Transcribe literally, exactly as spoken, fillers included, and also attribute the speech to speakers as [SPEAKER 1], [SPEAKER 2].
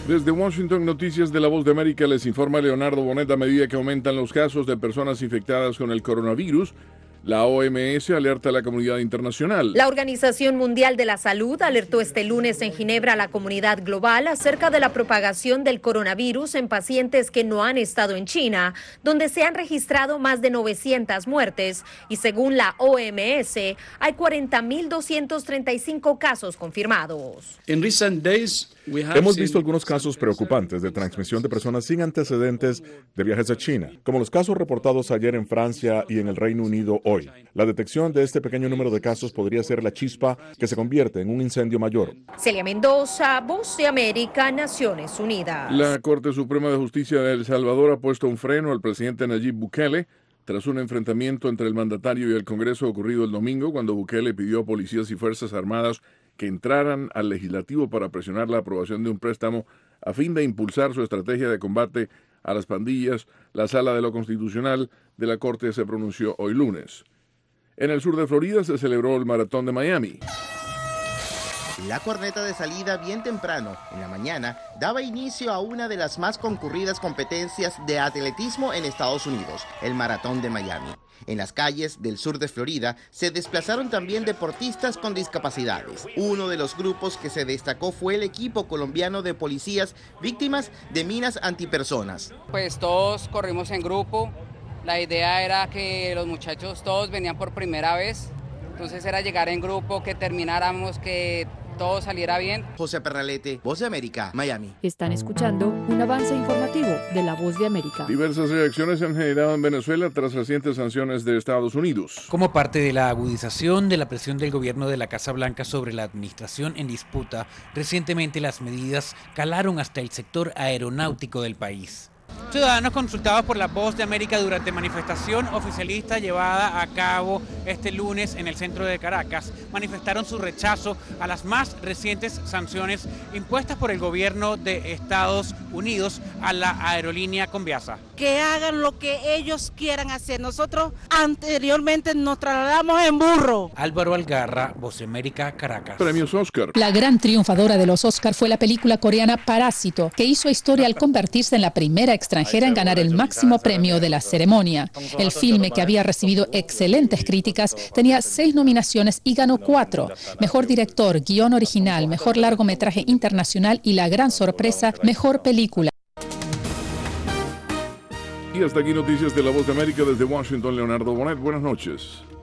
[SPEAKER 1] Desde Washington, Noticias de la Voz de América, les informa Leonardo Bonet. A medida que aumentan los casos de personas infectadas con el coronavirus, la O M S alerta a la comunidad internacional.
[SPEAKER 2] La Organización Mundial de la Salud alertó este lunes en Ginebra a la comunidad global acerca de la propagación del coronavirus en pacientes que no han estado en China, donde se han registrado más de novecientas muertes y según la O M S hay cuarenta mil doscientos treinta y cinco casos confirmados.
[SPEAKER 3] Hemos visto algunos casos preocupantes de transmisión de personas sin antecedentes de viajes a China, como los casos reportados ayer en Francia y en el Reino Unido hoy. La detección de este pequeño número de casos podría ser la chispa que se convierte en un incendio mayor.
[SPEAKER 2] Celia Mendoza, Voz de América, Naciones Unidas.
[SPEAKER 1] La Corte Suprema de Justicia de El Salvador ha puesto un freno al presidente Nayib Bukele tras un enfrentamiento entre el mandatario y el Congreso ocurrido el domingo, cuando Bukele pidió a policías y fuerzas armadas que entraran al legislativo para presionar la aprobación de un préstamo a fin de impulsar su estrategia de combate a las pandillas. La Sala de lo Constitucional de la Corte se pronunció hoy lunes. En el sur de Florida se celebró el Maratón de Miami.
[SPEAKER 4] La corneta de salida bien temprano, en la mañana, daba inicio a una de las más concurridas competencias de atletismo en Estados Unidos, el Maratón de Miami. En las calles del sur de Florida se desplazaron también deportistas con discapacidades. Uno de los grupos que se destacó fue el equipo colombiano de policías víctimas de minas antipersonas.
[SPEAKER 5] Pues todos corrimos en grupo. La idea era que los muchachos todos venían por primera vez. Entonces era llegar en grupo, que termináramos, que todo saliera bien.
[SPEAKER 4] José Pernalete, Voz de América, Miami.
[SPEAKER 6] Están escuchando un avance informativo de la Voz de América.
[SPEAKER 1] Diversas reacciones se han generado en Venezuela tras recientes sanciones de Estados Unidos.
[SPEAKER 7] Como parte de la agudización de la presión del gobierno de la Casa Blanca sobre la administración en disputa, recientemente las medidas calaron hasta el sector aeronáutico del país.
[SPEAKER 8] Ciudadanos consultados por la Voz de América durante manifestación oficialista llevada a cabo este lunes en el centro de Caracas manifestaron su rechazo a las más recientes sanciones impuestas por el gobierno de Estados Unidos a la aerolínea Conviasa.
[SPEAKER 9] Que hagan lo que ellos quieran hacer. Nosotros anteriormente nos trasladamos en burro.
[SPEAKER 7] Álvaro Algarra, Voz de América, Caracas.
[SPEAKER 1] Premios Oscar.
[SPEAKER 10] La gran triunfadora de los Oscar fue la película coreana Parásito, que hizo historia al convertirse en la primera extranjera en ganar el máximo premio de la ceremonia. El filme, que había recibido excelentes críticas, tenía seis nominaciones y ganó cuatro. Mejor director, guión original, mejor largometraje internacional y la gran sorpresa, mejor película.
[SPEAKER 1] Y hasta aquí Noticias de la Voz de América desde Washington, Leonardo Bonet. Buenas noches.